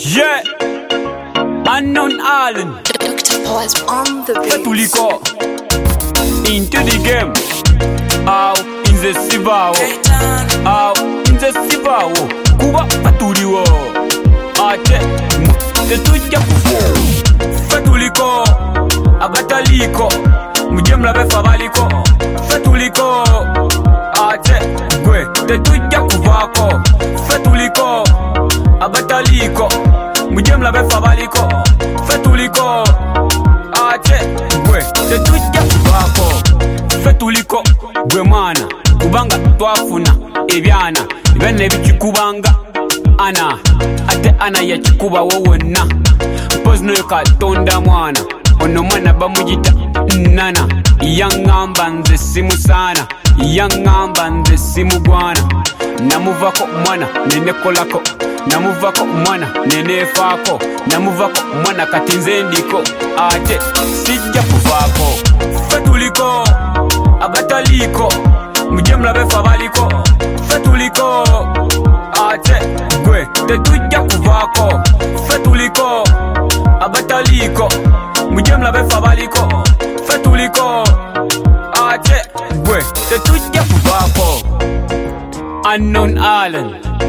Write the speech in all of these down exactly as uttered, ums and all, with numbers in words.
Yeah, Unknown Allen. Doctor Pause on the beat. Fatuliko into the game. Out in the Sibao. Out in the Sibao. Kuba Fatuliwo. Ate tetuja kufo. Fatuliko abataliko. Mujemla befa baliko. Fatuliko ate gwe tetuja kuvako. Fatuliko abataliko. Mujemla befa baliko. Fatuliko ate gwe tetuja kuvako. Fatuliko gwe mwana kubanga twafuna ebyana bene bichikubanga ana ate ana yachikuba wowonna pozno katonda mwana ono mwana bamujita nana yangamba nze simusana yangamba nze simugwana namuvako mwana nenekolako namuvako mwana nenefako namuvako mwana kati nze ndiko ate sijja kuvako. Fatuliko abataliko mujemla befa baliko. Fatuliko ate gwe tetuja kuvako. Fatuliko abataliko mujemla befa baliko. Fatuliko ate gwe tetuja kuvako. Unknown Allen,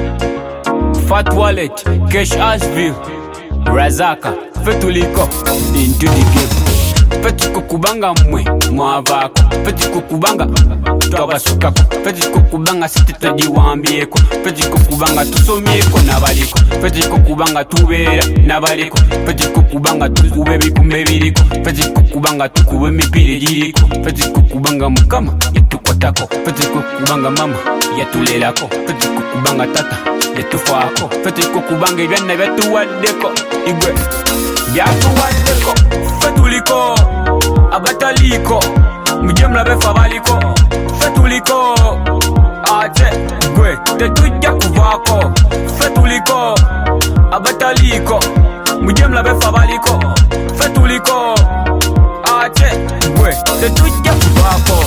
Fat Wallet, Cash Ashville, Razaka. Fatuliko into the game. Fatuliko kubanga mwe mwavako. Fatuliko kubanga twabasukako. Fatuliko kubanga sititajiwambieko. Fatuliko kubanga tusomyeko nabaliko. Fatuliko kubanga tubeera nabaliko. Fatuliko kubanga tukube bikumbe biriko. Fatuliko kubanga tukube mipira giriko. Fatuliko kubanga mukama yatukwatako. Fatuliko kubanga mama yatulerako. Fatuliko kubanga tata yatufaako. Fatuliko kubanga ebyana byatuwaddeko igwe byatuwaddeko. Fatuliko abataliko mujemla befa baliko. Fatuliko ate gwe tetuja kuvako. Fatuliko abataliko mujemla befa baliko. Fatuliko ate gwe tetuja kuvako.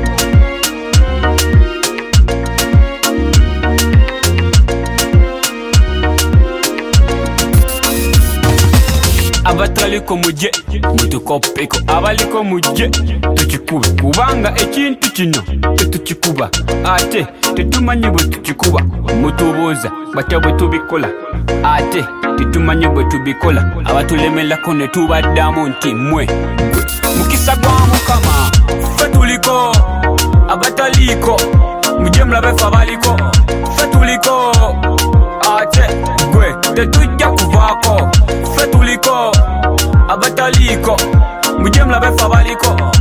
Abataliko muje mutukopeko. Abaliko muje tukikube kubanga ekintu kino tetukikuba ate tetumanyi bwe tukikuba. Mutubuuza bata bwe tubikola ate tetumanyi bwe tubikola. Abatulemelako ne tubaddamu nti mwe mukisa gwa Mukama. Fatuliko abataliko mujemla befa baliko. Fatuliko ate gwe tetuja kuvako. Fatuliko abataliko mujemla befa baliko.